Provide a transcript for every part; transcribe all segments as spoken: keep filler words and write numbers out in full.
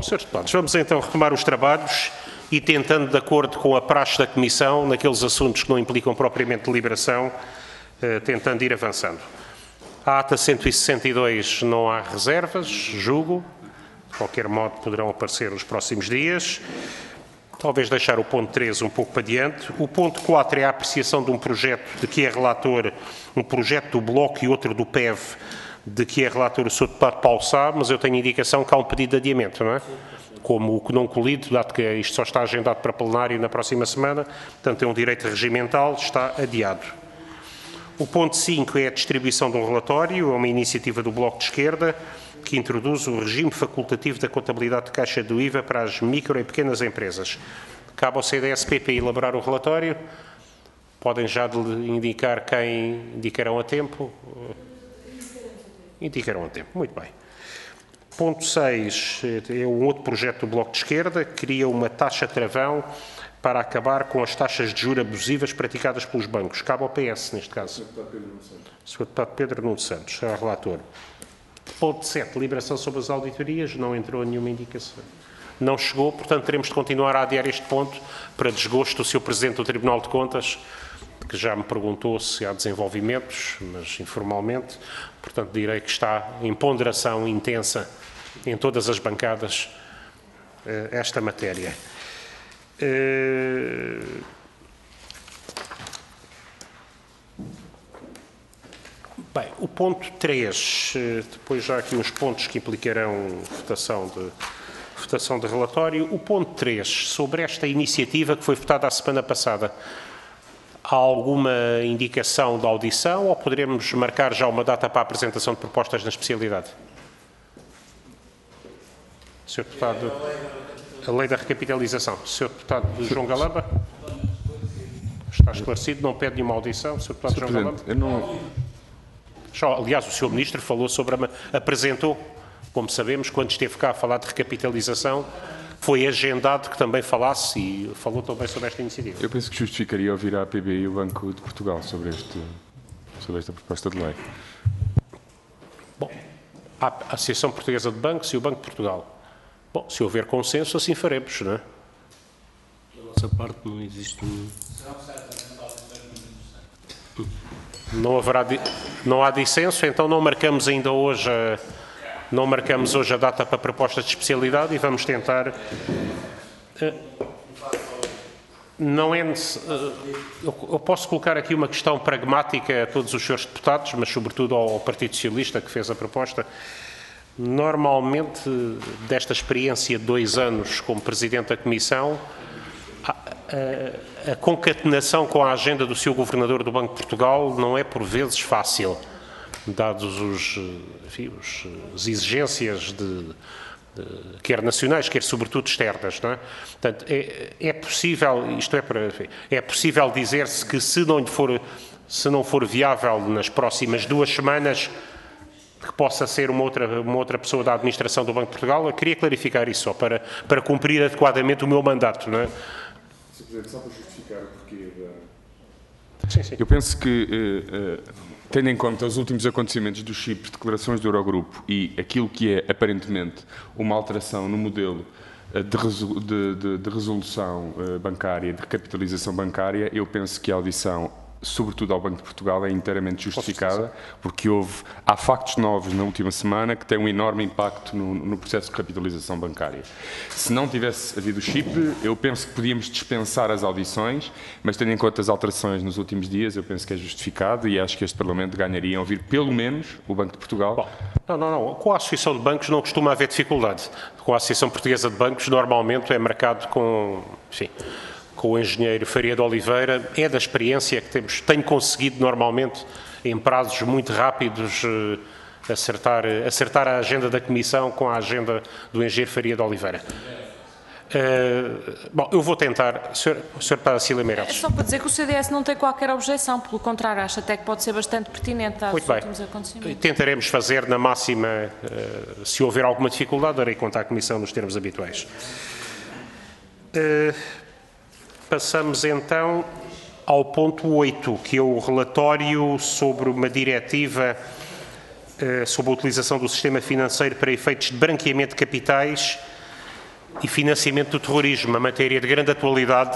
Bom, senhores deputados, vamos então retomar os trabalhos e tentando, de acordo com a praxe da Comissão, naqueles assuntos que não implicam propriamente deliberação, eh, tentando ir avançando. A ata cento e sessenta e dois não há reservas, julgo. De qualquer modo, poderão aparecer nos próximos dias. Talvez deixar o ponto três um pouco para diante. O ponto quatro é a apreciação de um projeto de que é relator, um projeto do Bloco e outro do P E V, de que é relator o senhor deputado Paulo Sá, mas eu tenho indicação que há um pedido de adiamento, não é? Como o que não colido, dado que isto só está agendado para plenário na próxima semana, portanto é um direito regimental, está adiado. O ponto cinco é a distribuição de um relatório, é uma iniciativa do Bloco de Esquerda, que introduz o regime facultativo da contabilidade de caixa do I V A para as micro e pequenas empresas. Cabe ao C D S P P elaborar o relatório. Podem já indicar quem indicarão a tempo. Indicarão a tempo. Muito bem. Ponto seis é um outro projeto do Bloco de Esquerda, que cria uma taxa travão para acabar com as taxas de juros abusivas praticadas pelos bancos. Cabe ao P S, neste caso. senhor Deputado Pedro Nuno Santos, é o relator. Ponto sete, liberação sobre as auditorias, não entrou nenhuma indicação. Não chegou, portanto teremos de continuar a adiar este ponto para desgosto do senhor Presidente do Tribunal de Contas, que já me perguntou se há desenvolvimentos, mas informalmente, portanto direi que está em ponderação intensa em todas as bancadas esta matéria. Bem, o ponto três, depois já aqui uns pontos que implicarão votação de, votação de relatório. O ponto três, sobre esta iniciativa que foi votada a semana passada, há alguma indicação de audição ou poderemos marcar já uma data para a apresentação de propostas na especialidade? senhor Deputado, a lei da recapitalização. senhor Deputado João Galamba? Está esclarecido, não pede nenhuma audição. senhor Deputado João Galamba? Eu não... Aliás, o senhor Ministro falou sobre, a, apresentou, como sabemos, quando esteve cá a falar de recapitalização, foi agendado que também falasse e falou também sobre esta iniciativa. Eu penso que justificaria ouvir a A P B e o Banco de Portugal sobre, este, sobre esta proposta de lei. Bom, a Associação Portuguesa de Bancos e o Banco de Portugal. Bom, se houver consenso, assim faremos, não é? Da nossa parte não existe um... Não haverá, não há dissenso, então não marcamos ainda hoje, a, não marcamos hoje a data para propostas de especialidade e vamos tentar. Não é, eu posso colocar aqui uma questão pragmática a todos os senhores deputados, mas sobretudo ao Partido Socialista que fez a proposta. Normalmente, desta experiência de dois anos como Presidente da Comissão, a, a, a concatenação com a agenda do seu Governador do Banco de Portugal não é por vezes fácil, dados os, enfim, os, as exigências de, de, quer nacionais, quer sobretudo externas, não é? Portanto, é, é possível, isto é para, enfim, é possível dizer-se que se não for, se não for viável nas próximas duas semanas, que possa ser uma outra, uma outra pessoa da administração do Banco de Portugal. Eu queria clarificar isso só para, para cumprir adequadamente o meu mandato, não é? senhor Presidente, só para justificar o porquê da... Sim, sim. Eu penso que, eh, eh, tendo em conta os últimos acontecimentos do Chipre, declarações do Eurogrupo e aquilo que é, aparentemente, uma alteração no modelo eh, de, resolu de, de, de resolução eh, bancária, de recapitalização bancária, eu penso que a audição, sobretudo ao Banco de Portugal, é inteiramente justificada, porque houve, há factos novos na última semana que têm um enorme impacto no, no processo de recapitalização bancária. Se não tivesse havido o Chipre, eu penso que podíamos dispensar as audições, mas tendo em conta as alterações nos últimos dias, eu penso que é justificado e acho que este Parlamento ganharia em ouvir pelo menos o Banco de Portugal. Bom, não, não, não. Com a Associação de Bancos não costuma haver dificuldade. Com a Associação Portuguesa de Bancos, normalmente é marcado com, enfim, com o engenheiro Faria de Oliveira, é da experiência que temos, tenho conseguido normalmente, em prazos muito rápidos, acertar, acertar a agenda da Comissão com a agenda do engenheiro Faria de Oliveira. Uh, bom, eu vou tentar. senhor Deputado Cília Meirelles. É só para dizer que o C D S não tem qualquer objeção, pelo contrário, acho até que pode ser bastante pertinente aos últimos acontecimentos. Tentaremos fazer na máxima, uh, se houver alguma dificuldade, darei conta à Comissão nos termos habituais. Uh, Passamos então ao ponto oito, que é o relatório sobre uma diretiva eh, sobre a utilização do sistema financeiro para efeitos de branqueamento de capitais e financiamento do terrorismo, uma matéria de grande atualidade,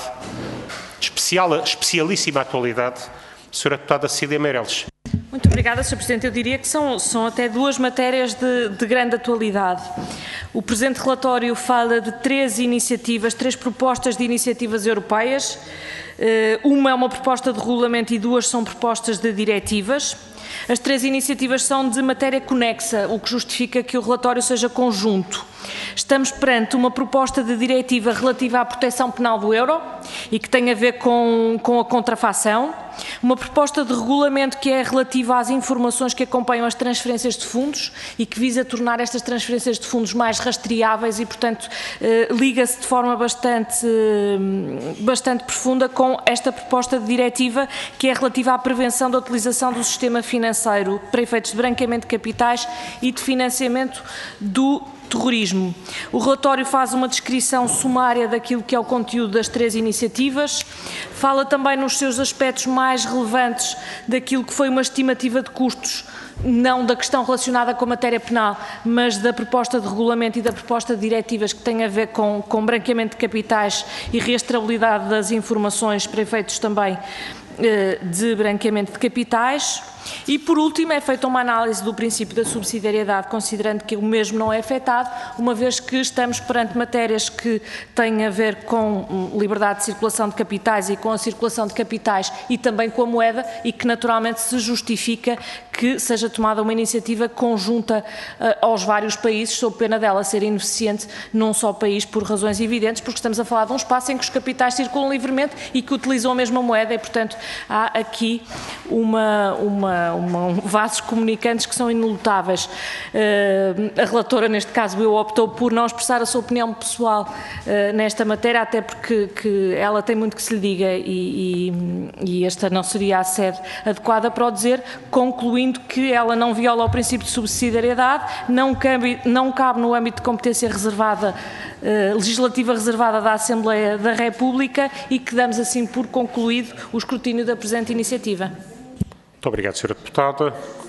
de especial, especialíssima atualidade, senhora Deputada Cecília Meireles. Muito obrigada, senhor Presidente. Eu diria que são, são até duas matérias de, de grande atualidade. O presente relatório fala de três iniciativas, três propostas de iniciativas europeias. Uma é uma proposta de regulamento e duas são propostas de diretivas. As três iniciativas são de matéria conexa, o que justifica que o relatório seja conjunto. Estamos perante uma proposta de diretiva relativa à proteção penal do euro e que tem a ver com, com a contrafação. Uma proposta de regulamento que é relativa às informações que acompanham as transferências de fundos e que visa tornar estas transferências de fundos mais rastreáveis e, portanto, eh, liga-se de forma bastante, eh, bastante profunda com esta proposta de diretiva que é relativa à prevenção da utilização do sistema financeiro para efeitos de branqueamento de capitais e de financiamento do terrorismo. O relatório faz uma descrição sumária daquilo que é o conteúdo das três iniciativas, fala também nos seus aspectos mais relevantes daquilo que foi uma estimativa de custos, não da questão relacionada com a matéria penal, mas da proposta de regulamento e da proposta de diretivas que tem a ver com, com branqueamento de capitais e rastreabilidade das informações para efeitos também eh, de branqueamento de capitais. E, por último, é feita uma análise do princípio da subsidiariedade, considerando que o mesmo não é afetado, uma vez que estamos perante matérias que têm a ver com liberdade de circulação de capitais e com a circulação de capitais e também com a moeda e que, naturalmente, se justifica que seja tomada uma iniciativa conjunta uh, aos vários países, sob pena dela ser ineficiente num só país por razões evidentes, porque estamos a falar de um espaço em que os capitais circulam livremente e que utilizam a mesma moeda e, portanto, há aqui uma... uma Uma, um, vasos comunicantes que são inelutáveis. Uh, a relatora, neste caso eu, optou por não expressar a sua opinião pessoal uh, nesta matéria, até porque que ela tem muito que se lhe diga e, e, e esta não seria a sede adequada para o dizer, concluindo que ela não viola o princípio de subsidiariedade, não cabe, não cabe no âmbito de competência reservada, uh, legislativa reservada da Assembleia da República e que damos assim por concluído o escrutínio da presente iniciativa. Muito obrigado, senhora Deputada.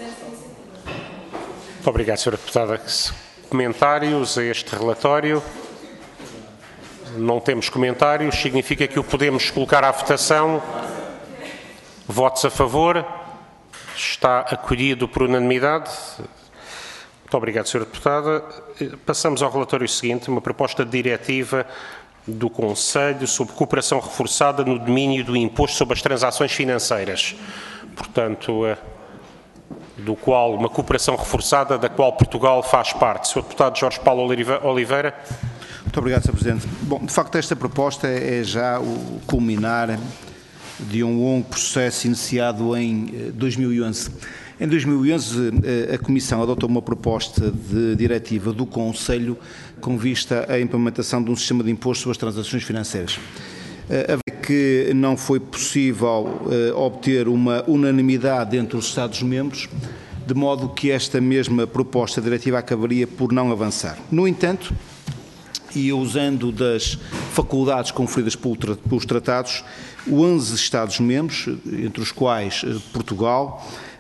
Muito obrigado, senhora Deputada. Comentários a este relatório? Não temos comentários, significa que o podemos colocar à votação. Votos a favor? Está acolhido por unanimidade. Muito obrigado, senhora Deputada. Passamos ao relatório seguinte, uma proposta de diretiva do Conselho sobre cooperação reforçada no domínio do imposto sobre as transações financeiras. Portanto, do qual uma cooperação reforçada da qual Portugal faz parte. senhor Deputado Jorge Paulo Oliveira. Muito obrigado, senhor Presidente. Bom, de facto, esta proposta é já o culminar de um longo processo iniciado em dois mil e onze. Em dois mil e onze, a Comissão adotou uma proposta de diretiva do Conselho com vista à implementação de um sistema de imposto sobre as transações financeiras. A ver que não foi possível uh, obter uma unanimidade entre os Estados-membros, de modo que esta mesma proposta diretiva acabaria por não avançar. No entanto, e usando das faculdades conferidas pelos tratados, onze Estados-membros, entre os quais uh, Portugal,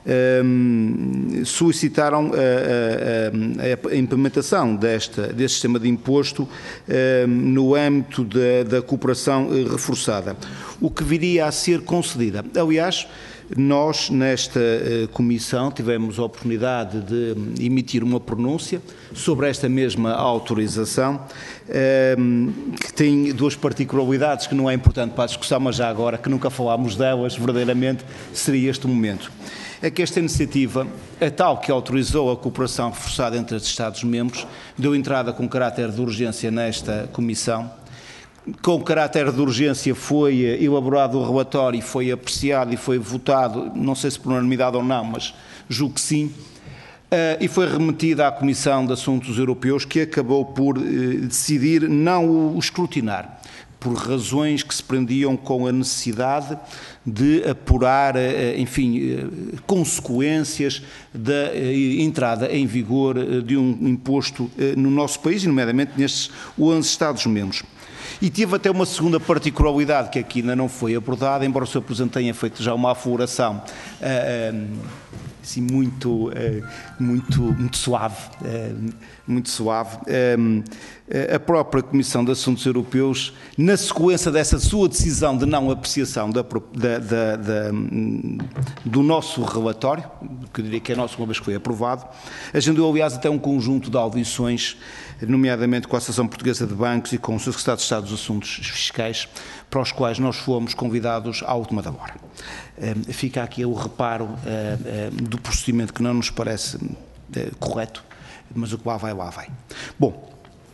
Um, solicitaram a, a, a implementação desta, deste sistema de imposto um, no âmbito da, da cooperação reforçada, o que viria a ser concedida. Aliás, nós nesta uh, comissão tivemos a oportunidade de emitir uma pronúncia sobre esta mesma autorização, um, que tem duas particularidades que não é importante para a discussão, mas já agora que nunca falámos delas, verdadeiramente seria este o momento. É que esta iniciativa, a tal que autorizou a cooperação reforçada entre os Estados-membros, deu entrada com caráter de urgência nesta Comissão. Com caráter de urgência foi elaborado o relatório e foi apreciado e foi votado, não sei se por unanimidade ou não, mas julgo que sim, e foi remetida à Comissão de Assuntos Europeus, que acabou por decidir não o escrutinar, por razões que se prendiam com a necessidade de apurar, enfim, consequências da entrada em vigor de um imposto no nosso país, nomeadamente nestes onze Estados-membros. E teve até uma segunda particularidade que aqui ainda não foi abordada, embora o senhor Presidente tenha feito já uma afloração uh, assim, muito, muito, muito suave, muito suave. A própria Comissão de Assuntos Europeus, na sequência dessa sua decisão de não apreciação da, da, da, da, do nosso relatório, que eu diria que é nosso, uma vez que foi aprovado, agendou, aliás, até um conjunto de audições, nomeadamente com a Associação Portuguesa de Bancos e com o Secretário de Estado dos Assuntos Fiscais, para os quais nós fomos convidados à última da hora. Fica aqui o reparo do procedimento que não nos parece correto, mas o que lá vai, lá vai. Bom,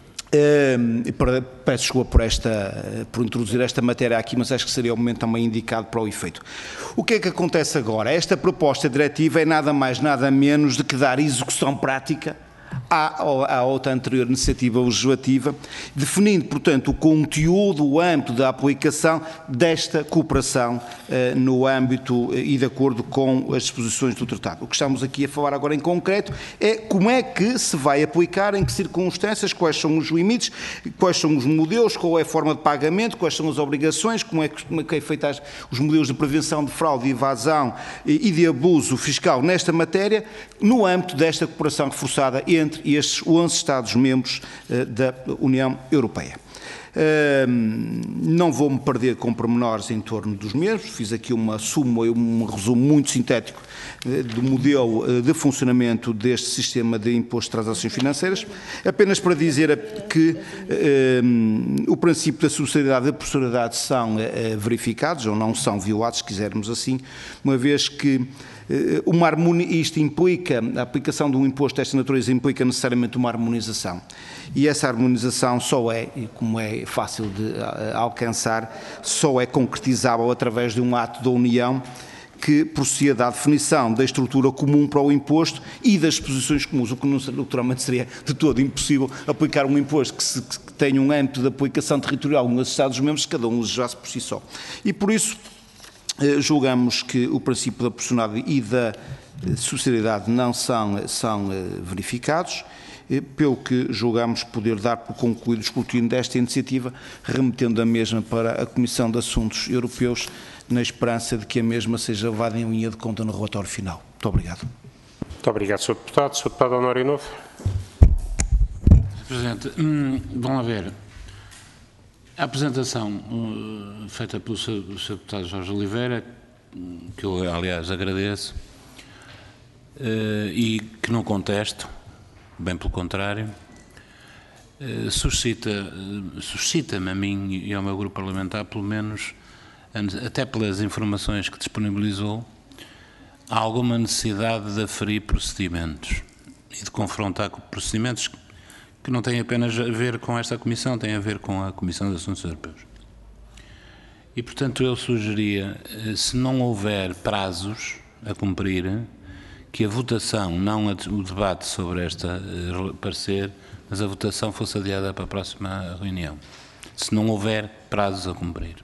peço desculpa por, esta, por introduzir esta matéria aqui, mas acho que seria o momento também indicado para o efeito. O que é que acontece agora? Esta proposta diretiva é nada mais, nada menos do que dar execução prática à, à outra anterior iniciativa legislativa, definindo, portanto, o conteúdo, o âmbito da aplicação desta cooperação eh, no âmbito eh, e de acordo com as disposições do Tratado. O que estamos aqui a falar agora em concreto é como é que se vai aplicar, em que circunstâncias, quais são os limites, quais são os modelos, qual é a forma de pagamento, quais são as obrigações, como é que, como é, que é feita as, os modelos de prevenção de fraude, de evasão e, e de abuso fiscal nesta matéria, no âmbito desta cooperação reforçada entre estes onze Estados-membros uh, da União Europeia. Uh, não vou-me perder com pormenores em torno dos mesmos, fiz aqui uma suma, um resumo muito sintético uh, do modelo uh, de funcionamento deste sistema de imposto de transações financeiras, apenas para dizer que uh, o princípio da subsidiariedade e da proporcionalidade são uh, verificados, ou não são violados, se quisermos assim, uma vez que Uma harmonia, isto implica, a aplicação de um imposto desta natureza implica necessariamente uma harmonização. E essa harmonização só é, e como é fácil de alcançar, só é concretizável através de um ato da União que proceda à definição da estrutura comum para o imposto e das disposições comuns, o que naturalmente seria de todo impossível aplicar um imposto que, se, que tenha um âmbito de aplicação territorial nos Estados-membros, cada um legislasse por si só. E por isso, julgamos que o princípio da proporcionalidade e da subsidiariedade não são, são verificados, pelo que julgamos poder dar por concluído o escrutínio desta iniciativa, remetendo a mesma para a Comissão de Assuntos Europeus, na esperança de que a mesma seja levada em linha de conta no relatório final. Muito obrigado. Muito obrigado, senhor Deputado. senhor Deputado Honório Novo. Presidente, hum, vamos lá ver. A apresentação uh, feita pelo senhor Deputado Jorge Oliveira, que eu, aliás, agradeço, uh, e que não contesto, bem pelo contrário, uh, suscita, uh, suscita-me a mim e ao meu grupo parlamentar, pelo menos, até pelas informações que disponibilizou, alguma necessidade de aferir procedimentos e de confrontar com procedimentos que não tem apenas a ver com esta Comissão, tem a ver com a Comissão de Assuntos Europeus. E, portanto, eu sugeria, se não houver prazos a cumprir, que a votação, não o debate sobre esta parecer, mas a votação fosse adiada para a próxima reunião, se não houver prazos a cumprir.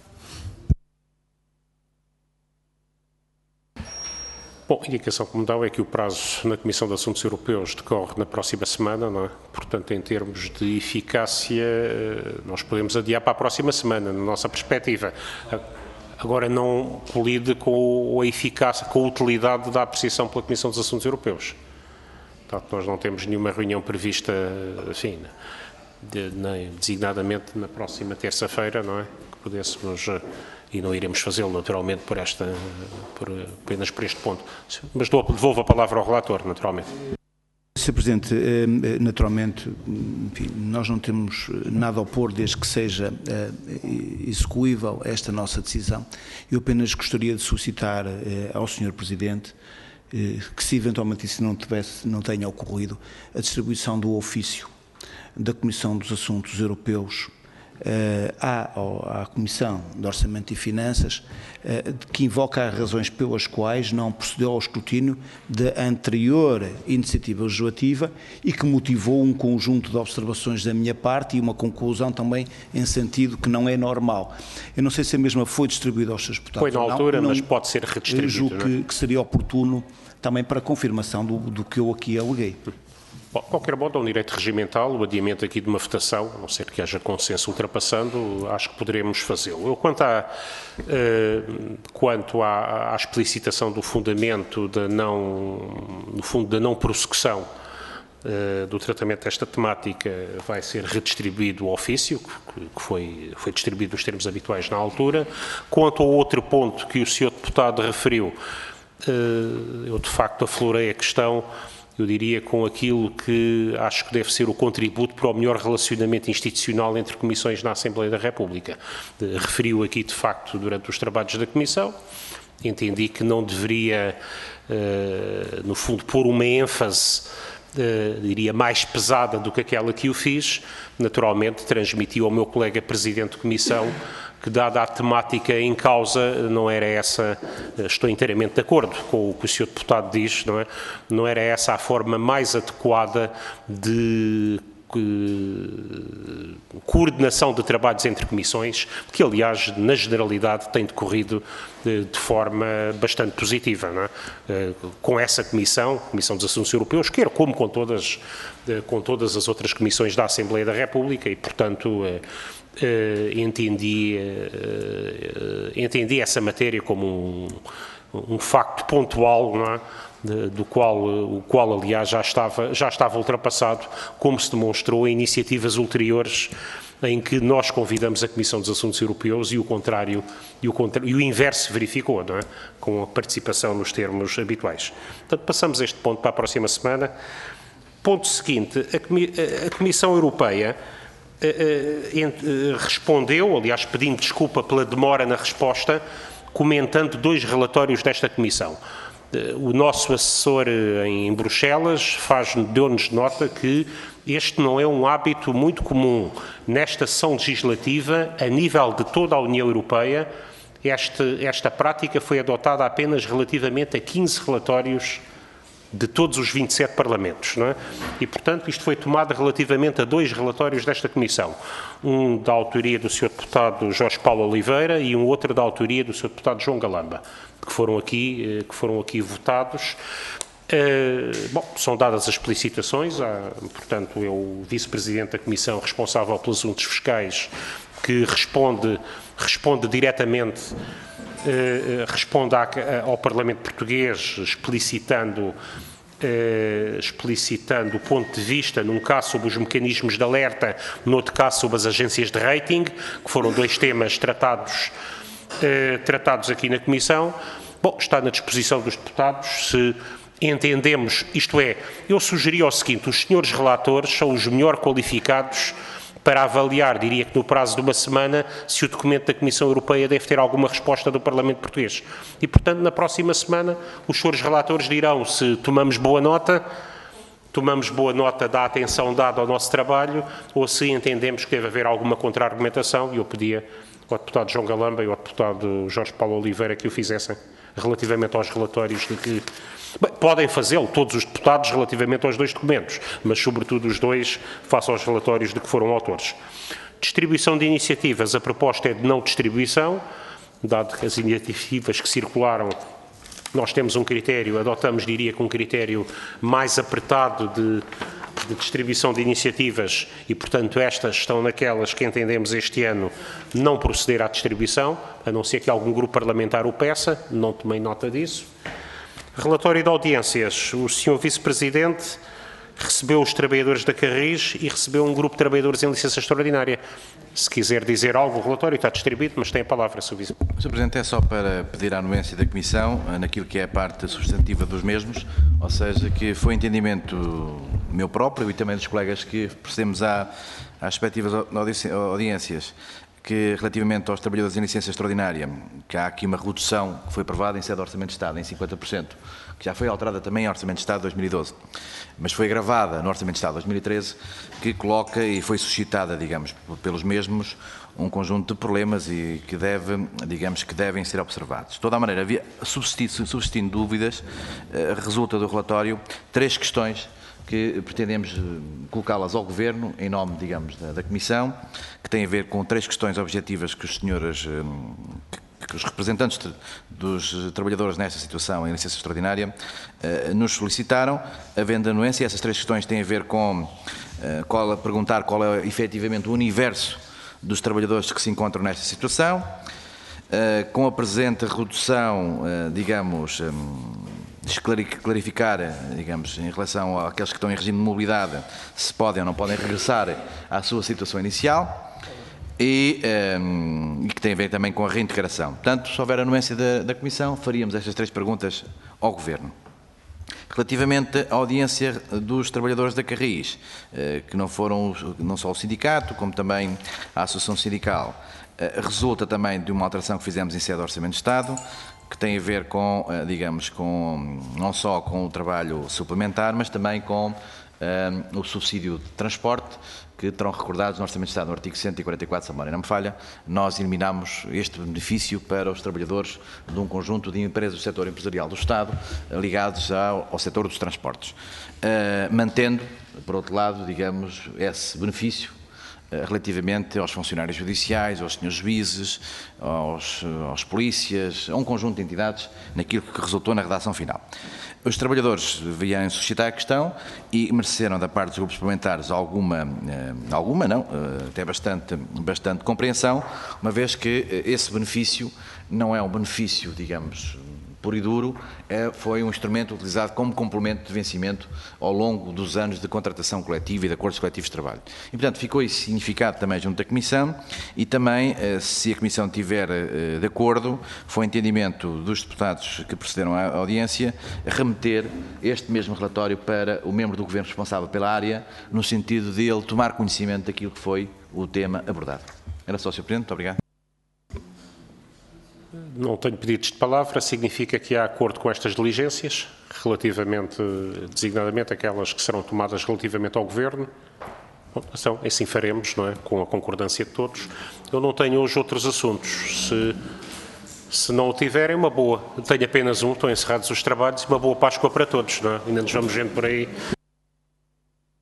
Bom, a indicação que me dá é que o prazo na Comissão de Assuntos Europeus decorre na próxima semana, não é? Portanto, em termos de eficácia, nós podemos adiar para a próxima semana, na nossa perspectiva. Agora, não colide com a eficácia, com a utilidade da apreciação pela Comissão dos Assuntos Europeus. Portanto, nós não temos nenhuma reunião prevista, enfim, de, nem, designadamente na próxima terça-feira, não é? Que pudéssemos... E não iremos fazê-lo, naturalmente, por esta, por, apenas por este ponto. Mas devolvo a palavra ao relator, naturalmente. senhor Presidente, naturalmente, enfim, nós não temos nada a opor desde que seja execuível esta nossa decisão. Eu apenas gostaria de solicitar ao senhor Presidente que, se eventualmente isso não, tivesse, não tenha ocorrido, a distribuição do ofício da Comissão dos Assuntos Europeus À, à Comissão de Orçamento e Finanças, que invoca as razões pelas quais não procedeu ao escrutínio da anterior iniciativa legislativa e que motivou um conjunto de observações da minha parte e uma conclusão também em sentido que não é normal. Eu não sei se a mesma foi distribuída aos seus deputados. Foi na altura, não, mas não, pode ser redistribuída. Julgo que, que seria oportuno também para confirmação do, do que eu aqui aleguei. Bom, de qualquer modo, é um direito regimental, o adiamento aqui de uma votação, a não ser que haja consenso ultrapassando, acho que poderemos fazê-lo. Eu, quanto à, eh, quanto à, à explicitação do fundamento da não, no fundo, da não prossecução eh, do tratamento desta temática, vai ser redistribuído o ofício, que, que foi, foi distribuído nos termos habituais na altura. Quanto ao outro ponto que o senhor deputado referiu, eh, eu, de facto, aflorei a questão, eu diria, com aquilo que acho que deve ser o contributo para o melhor relacionamento institucional entre comissões na Assembleia da República. Referiu aqui, de facto, durante os trabalhos da Comissão, entendi que não deveria, no fundo, pôr uma ênfase, diria, mais pesada do que aquela que eu fiz. Naturalmente, transmiti ao meu colega Presidente de Comissão que, dada a temática em causa, não era essa, estou inteiramente de acordo com o que o senhor Deputado diz, não é? Não era essa a forma mais adequada de coordenação de trabalhos entre comissões, que, aliás, na generalidade tem decorrido de, de forma bastante positiva, não é? Com essa comissão, Comissão dos Assuntos Europeus, quer como com todas, com todas as outras comissões da Assembleia da República e, portanto, Uh, entendi, uh, entendi essa matéria como um, um facto pontual, não é? De, do qual, uh, o qual, aliás, já estava, já estava ultrapassado, como se demonstrou em iniciativas ulteriores em que nós convidamos a Comissão dos Assuntos Europeus e o contrário, e o, contra, e o inverso verificou, não é? Com a participação nos termos habituais. Portanto, passamos este ponto para a próxima semana. Ponto seguinte, a, Comi a Comissão Europeia respondeu, aliás, pedindo desculpa pela demora na resposta, comentando dois relatórios desta Comissão. O nosso assessor em Bruxelas deu-nos nota que este não é um hábito muito comum nesta sessão legislativa, a nível de toda a União Europeia. Esta, esta prática foi adotada apenas relativamente a quinze relatórios de todos os vinte e sete parlamentos, não é? E, portanto, isto foi tomado relativamente a dois relatórios desta Comissão. Um da autoria do senhor Deputado Jorge Paulo Oliveira e um outro da autoria do senhor Deputado João Galamba, que foram aqui, que foram aqui votados. Uh, bom, são dadas as explicitações, há, portanto, é o Vice-Presidente da Comissão responsável pelos assuntos fiscais que responde, responde diretamente Uh, responde à, ao Parlamento Português, explicitando, uh, explicitando o ponto de vista, num caso sobre os mecanismos de alerta, no outro caso sobre as agências de rating, que foram dois temas tratados, uh, tratados aqui na Comissão. Bom, está na disposição dos deputados, se entendemos, isto é, eu sugeri o seguinte: os senhores relatores são os melhor qualificados para avaliar, diria que no prazo de uma semana, se o documento da Comissão Europeia deve ter alguma resposta do Parlamento Português. E, portanto, na próxima semana, os senhores relatores dirão se tomamos boa nota, tomamos boa nota da atenção dada ao nosso trabalho, ou se entendemos que deve haver alguma contra-argumentação, e eu pedia ao deputado João Galamba e ao deputado Jorge Paulo Oliveira que o fizessem relativamente aos relatórios de que... Bem, podem fazê-lo todos os deputados relativamente aos dois documentos, mas sobretudo os dois face aos relatórios de que foram autores. Distribuição de iniciativas, a proposta é de não distribuição, dado que as iniciativas que circularam, nós temos um critério, adotamos, diria que um critério mais apertado de, de distribuição de iniciativas e, portanto, estas estão naquelas que entendemos este ano não proceder à distribuição, a não ser que algum grupo parlamentar o peça, não tomei nota disso. Relatório de audiências. O senhor Vice-Presidente recebeu os trabalhadores da Carris e recebeu um grupo de trabalhadores em licença extraordinária. Se quiser dizer algo, o relatório está distribuído, mas tem a palavra, senhor Vice-Presidente. senhor Presidente, é só para pedir a anuência da Comissão naquilo que é a parte substantiva dos mesmos, ou seja, que foi entendimento meu próprio e também dos colegas que procedemos às respectivas audiências, que relativamente aos trabalhadores em licença extraordinária, que há aqui uma redução que foi aprovada em sede do Orçamento de Estado em cinquenta por cento, que já foi alterada também em Orçamento de Estado de dois mil e doze, mas foi agravada no Orçamento de Estado de dois mil e treze, que coloca e foi suscitada, digamos, pelos mesmos, um conjunto de problemas e que deve, digamos, que devem ser observados. De toda a maneira, havia, subsistindo, subsistindo dúvidas, resulta do relatório três questões que pretendemos colocá-las ao Governo, em nome, digamos, da, da Comissão, que tem a ver com três questões objetivas que os senhores, que que os representantes de, dos trabalhadores nesta situação em licença extraordinária uh, nos solicitaram, havendo anuência. Essas três questões têm a ver com uh, qual, a perguntar qual é efetivamente o universo dos trabalhadores que se encontram nesta situação, uh, com a presente redução, uh, digamos, um, clarificar, digamos, em relação àqueles que estão em regime de mobilidade, se podem ou não podem regressar à sua situação inicial e, um, e que tem a ver também com a reintegração. Portanto, se houver anuência da, da Comissão, faríamos estas três perguntas ao Governo. Relativamente à audiência dos trabalhadores da Carris, que não foram não só o sindicato, como também a Associação Sindical, resulta também de uma alteração que fizemos em sede do Orçamento de Estado, que tem a ver com, digamos, com, não só com o trabalho suplementar, mas também com um, o subsídio de transporte, que terão recordados no Orçamento de Estado, no artigo cento e quarenta e quatro, se a memória não me falha, nós eliminamos este benefício para os trabalhadores de um conjunto de empresas do setor empresarial do Estado ligados ao, ao setor dos transportes, uh, mantendo, por outro lado, digamos, esse benefício relativamente aos funcionários judiciais, aos senhores juízes, aos, aos polícias, a um conjunto de entidades, naquilo que resultou na redação final. Os trabalhadores vieram suscitar a questão e mereceram da parte dos grupos parlamentares alguma, alguma não, até bastante, bastante compreensão, uma vez que esse benefício não é um benefício, digamos, puro e duro, é, foi um instrumento utilizado como complemento de vencimento ao longo dos anos de contratação coletiva e de acordos coletivos de trabalho. E, portanto, ficou isso significado também junto da Comissão e também, se a Comissão estiver de acordo, foi entendimento dos deputados que procederam à audiência, remeter este mesmo relatório para o membro do Governo responsável pela área, no sentido de ele tomar conhecimento daquilo que foi o tema abordado. Era só, senhor Presidente. Muito obrigado. Não tenho pedidos de palavra, significa que há acordo com estas diligências, relativamente, designadamente, aquelas que serão tomadas relativamente ao Governo. Bom, então, assim faremos, não é? Com a concordância de todos. Eu não tenho hoje outros assuntos. Se, se não o tiverem, uma boa. Eu tenho apenas um, estão encerrados os trabalhos, uma boa Páscoa para todos, não é? Ainda nos vamos vendo por aí